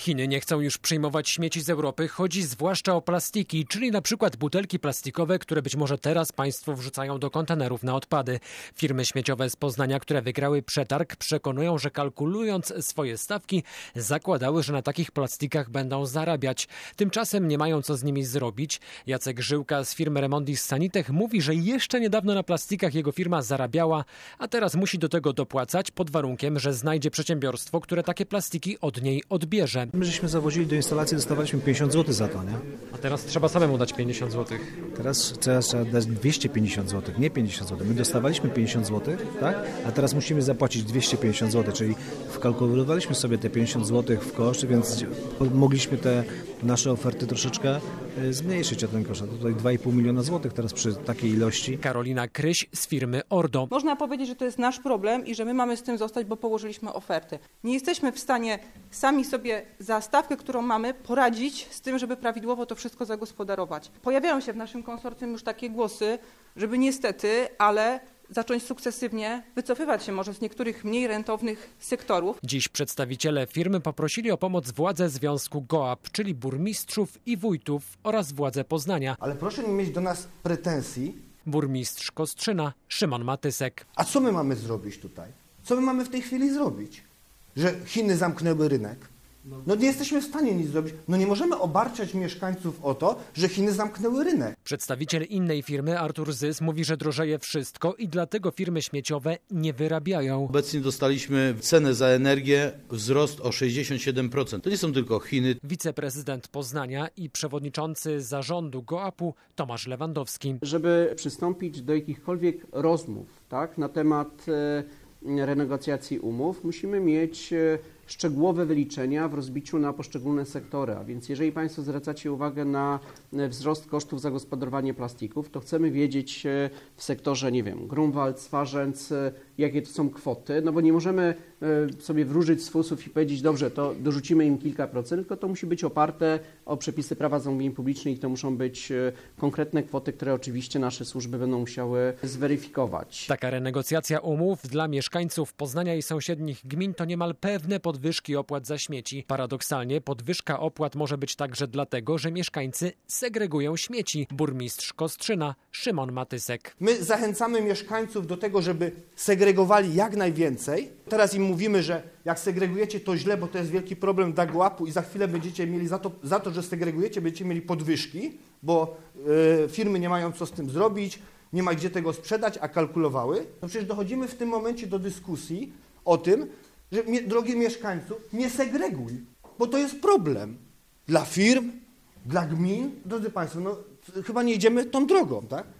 Chiny nie chcą już przyjmować śmieci z Europy. Chodzi zwłaszcza o plastiki, czyli na przykład butelki plastikowe, które być może teraz państwo wrzucają do kontenerów na odpady. Firmy śmieciowe z Poznania, które wygrały przetarg, przekonują, że kalkulując swoje stawki, zakładały, że na takich plastikach będą zarabiać. Tymczasem nie mają co z nimi zrobić. Jacek Żyłka z firmy Remondis Sanitech mówi, że jeszcze niedawno na plastikach jego firma zarabiała, a teraz musi do tego dopłacać pod warunkiem, że znajdzie przedsiębiorstwo, które takie plastiki od niej odbierze. My żeśmy zawozili do instalacji, dostawaliśmy 50 zł za to, nie? A teraz trzeba samemu dać 50 zł. Teraz trzeba dać 250 zł, nie 50 zł. My dostawaliśmy 50 zł, tak? A teraz musimy zapłacić 250 zł, czyli wkalkulowaliśmy sobie te 50 zł w koszt, więc mogliśmy te nasze oferty troszeczkę zmniejszyć o ten koszt. A tutaj 2,5 miliona złotych teraz przy takiej ilości. Karolina Kryś z firmy Ordo. Można powiedzieć, że to jest nasz problem i że my mamy z tym zostać, bo położyliśmy oferty. Nie jesteśmy w stanie sami sobie za stawkę, którą mamy, poradzić z tym, żeby prawidłowo to wszystko zagospodarować. Pojawiają się w naszym konsorcjum już takie głosy, żeby niestety, ale zacząć sukcesywnie wycofywać się może z niektórych mniej rentownych sektorów. Dziś przedstawiciele firmy poprosili o pomoc władze Związku GOAP, czyli burmistrzów i wójtów oraz władze Poznania. Ale proszę nie mieć do nas pretensji. Burmistrz Kostrzyna Szymon Matysek. A co my mamy zrobić tutaj? Co my mamy w tej chwili zrobić? Że Chiny zamknęły rynek? No nie jesteśmy w stanie nic zrobić. No nie możemy obarczać mieszkańców o to, że Chiny zamknęły rynek. Przedstawiciel innej firmy, Artur Zys, mówi, że drożeje wszystko i dlatego firmy śmieciowe nie wyrabiają. Obecnie dostaliśmy cenę za energię wzrost o 67%. To nie są tylko Chiny. Wiceprezydent Poznania i przewodniczący zarządu GOAP-u Tomasz Lewandowski. Żeby przystąpić do jakichkolwiek rozmów, tak, na temat renegocjacji umów, musimy mieć szczegółowe wyliczenia w rozbiciu na poszczególne sektory. A więc jeżeli Państwo zwracacie uwagę na wzrost kosztów zagospodarowania plastików, to chcemy wiedzieć w sektorze, nie wiem, Grunwald, Swarzędz, jakie to są kwoty, no bo nie możemy sobie wróżyć z fusów i powiedzieć, dobrze, to dorzucimy im kilka procent, tylko to musi być oparte o przepisy prawa zamówień publicznych i to muszą być konkretne kwoty, które oczywiście nasze służby będą musiały zweryfikować. Taka renegocjacja umów dla mieszkańców Poznania i sąsiednich gmin to niemal pewne podwyżki opłat za śmieci. Paradoksalnie podwyżka opłat może być także dlatego, że mieszkańcy segregują śmieci. Burmistrz Kostrzyna Szymon Matysek. My zachęcamy mieszkańców do tego, żeby segregowali jak najwięcej. Teraz im mówimy, że jak segregujecie, to źle, bo to jest wielki problem dla GOAP-u i za chwilę będziecie mieli za to, że segregujecie, będziecie mieli podwyżki, bo firmy nie mają co z tym zrobić, nie ma gdzie tego sprzedać, a kalkulowały. No przecież dochodzimy w tym momencie do dyskusji o tym, że drogi mieszkańców, nie segreguj, bo to jest problem dla firm, dla gmin. Drodzy Państwo, no chyba nie idziemy tą drogą, tak?